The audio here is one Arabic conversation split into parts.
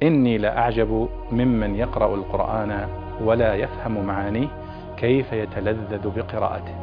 إني لأعجب ممن يقرأ القرآن ولا يفهم معانيه كيف يتلذذ بقراءته.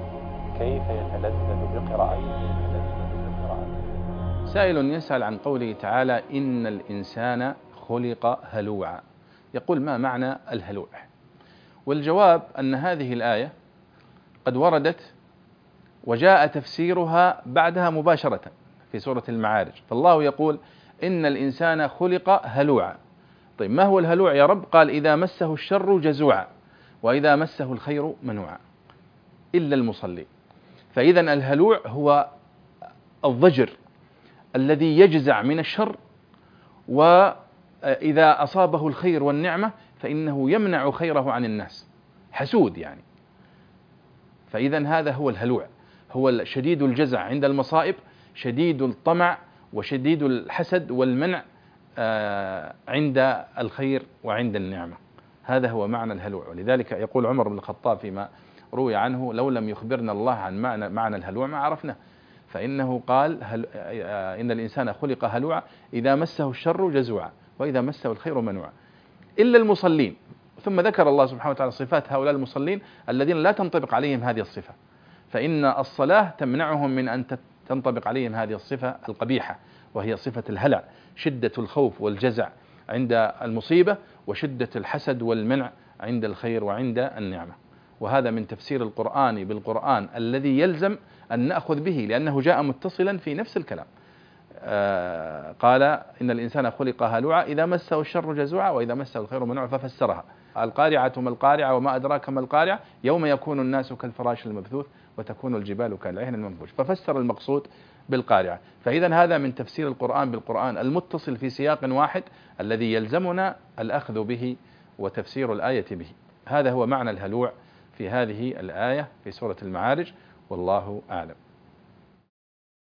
سائل يسأل عن قوله تعالى: إن الإنسان خلق هلوعا. يقول: ما معنى الهلوع؟ والجواب أن هذه الآية قد وردت وجاء تفسيرها بعدها مباشرة في سورة المعارج، فالله يقول: إن الإنسان خلق هلوعا. طيب، ما هو الهلوع يا رب؟ قال: إذا مسه الشر جزوعا وإذا مسه الخير منوعا إلا المصلين. فإذا الهلوع هو الضجر الذي يجزع من الشر، وإذا أصابه الخير والنعمة فإنه يمنع خيره عن الناس، حسود يعني. فإذا هذا هو الهلوع، هو شديد الجزع عند المصائب، شديد الطمع وشديد الحسد والمنع عند الخير وعند النعمة. هذا هو معنى الهلوع. ولذلك يقول عمر بن الخطاب فيما روي عنه: لو لم يخبرنا الله عن معنى الهلوع ما عرفناه. فإنه قال: إن الإنسان خلق هلوعا إذا مسه الشر جزوعا وإذا مسه الخير منوعا إلا المصلين. ثم ذكر الله سبحانه وتعالى صفات هؤلاء المصلين الذين لا تنطبق عليهم هذه الصفة، فإن الصلاة تمنعهم من أن تنطبق عليهم هذه الصفة القبيحة، وهي صفة الهلع، شدة الخوف والجزع عند المصيبة، وشدة الحسد والمنع عند الخير وعند النعمة. وهذا من تفسير القرآن بالقرآن الذي يلزم أن نأخذ به، لأنه جاء متصلا في نفس الكلام. قال: إن الإنسان خلق هلوعا إذا مسه الشر جزوعا وإذا مسه الخير منوعا، ففسرها: القارعة ما القارعة وما أدراك ما القارعة يوم يكون الناس كالفراش المبثوث وتكون الجبال كالعهن المنفوش. ففسر المقصود بالقارعة. فإذا هذا من تفسير القرآن بالقرآن المتصل في سياق واحد الذي يلزمنا الأخذ به وتفسير الآية به. هذا هو معنى الهلوع في هذه الآية في سورة المعارج، والله أعلم.